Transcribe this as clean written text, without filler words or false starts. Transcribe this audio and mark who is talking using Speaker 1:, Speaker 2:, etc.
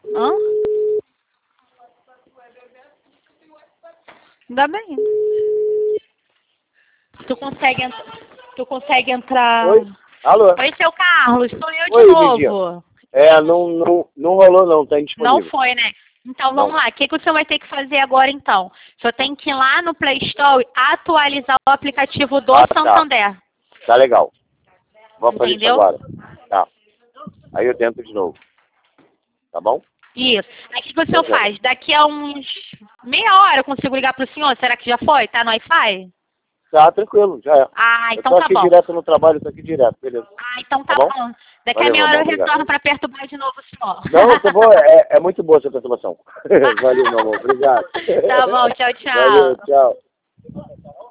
Speaker 1: Hã? Ainda bem. Tu consegue entrar...
Speaker 2: Oi? Alô?
Speaker 1: Oi, seu Carlos, sou eu de
Speaker 2: Oi,
Speaker 1: novo.
Speaker 2: não rolou não, tá
Speaker 1: Não
Speaker 2: indisponível.
Speaker 1: foi, né? Então
Speaker 2: Não.
Speaker 1: vamos lá. O que o senhor vai ter que fazer agora então? O senhor tem que ir lá no Play Store e atualizar o aplicativo do
Speaker 2: Tá.
Speaker 1: Santander.
Speaker 2: Tá legal. Vou fazer isso
Speaker 1: Entendeu?
Speaker 2: agora. Tá. Aí eu tento de novo. Tá bom?
Speaker 1: Isso. Aí o que o senhor
Speaker 2: Beleza.
Speaker 1: faz? Daqui a uns meia hora eu consigo ligar pro senhor? Será que já foi? Tá no Wi-Fi?
Speaker 2: Tá, tranquilo, já é.
Speaker 1: Ah,
Speaker 2: Eu
Speaker 1: então
Speaker 2: tô
Speaker 1: tá
Speaker 2: aqui
Speaker 1: bom.
Speaker 2: direto no trabalho, tô aqui direto, beleza.
Speaker 1: Ah, então
Speaker 2: Tá
Speaker 1: tá
Speaker 2: bom?
Speaker 1: bom. Daqui a
Speaker 2: Valeu,
Speaker 1: meia
Speaker 2: meu
Speaker 1: hora
Speaker 2: amor,
Speaker 1: eu
Speaker 2: obrigado.
Speaker 1: retorno pra perturbar de novo o senhor.
Speaker 2: Não, tá bom, é muito boa essa transformação. Valeu, meu amor, obrigado.
Speaker 1: Tá bom, tchau,
Speaker 2: Valeu,
Speaker 1: tchau.
Speaker 2: tchau.